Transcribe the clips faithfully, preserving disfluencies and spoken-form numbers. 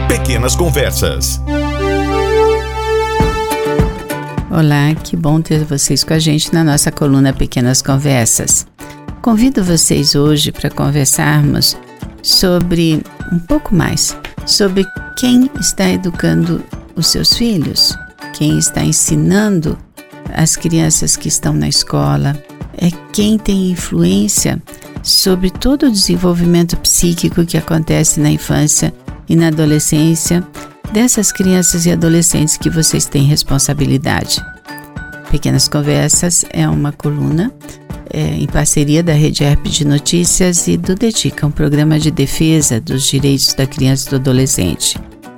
Pequenas Conversas. Olá, que bom ter vocês com a gente na nossa coluna Pequenas Conversas. Convido vocês hoje para conversarmos sobre um pouco mais, sobre quem está educando os seus filhos, quem está ensinando as crianças que estão na escola, é quem tem influência sobre todo o desenvolvimento psíquico que acontece na infância e na adolescência dessas crianças e adolescentes que vocês têm responsabilidade. Pequenas Conversas é uma coluna é, em parceria da Rede E R P de Notícias e do DEDICA, um programa de defesa dos direitos da criança e do adolescente.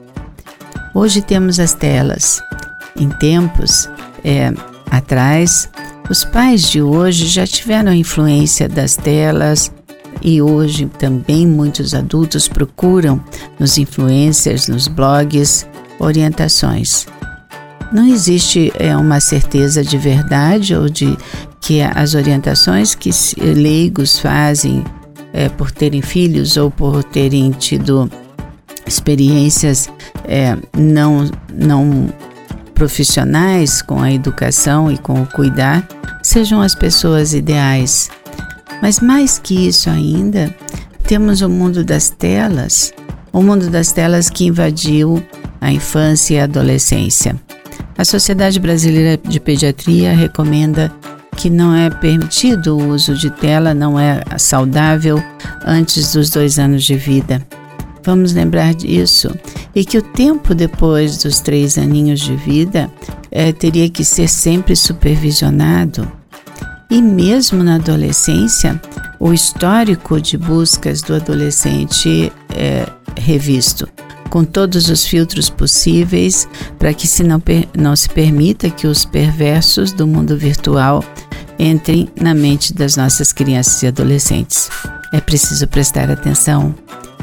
Hoje temos as telas. Em tempos é, atrás, os pais de hoje já tiveram a influência das telas e hoje também muitos adultos procuram nos influencers, nos blogs, orientações. Não existe é, uma certeza de verdade ou de que as orientações que leigos fazem é, por terem filhos ou por terem tido experiências é, não, não profissionais com a educação e com o cuidar sejam as pessoas ideais. Mas mais que isso ainda, temos o mundo das telas, o mundo das telas que invadiu a infância e a adolescência. A Sociedade Brasileira de Pediatria recomenda que não é permitido o uso de tela, não é saudável antes dos dois anos de vida. Vamos lembrar disso e que o tempo depois dos três aninhos de vida é, teria que ser sempre supervisionado. E mesmo na adolescência, o histórico de buscas do adolescente é revisto, com todos os filtros possíveis para que se não, não se permita que os perversos do mundo virtual entrem na mente das nossas crianças e adolescentes. É preciso prestar atenção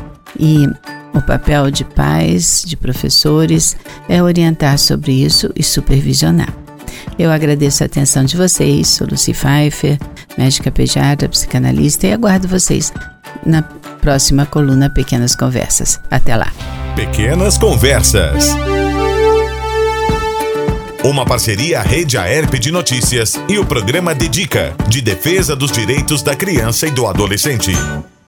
e o papel de pais, de professores, é orientar sobre isso e supervisionar. Eu agradeço a atenção de vocês, sou Lucy Pfeiffer, médica pediatra, psicanalista, e aguardo vocês na próxima coluna Pequenas Conversas. Até lá. Pequenas Conversas. Uma parceria Rede E R P de Notícias e o programa DEDICA, de defesa dos direitos da criança e do adolescente.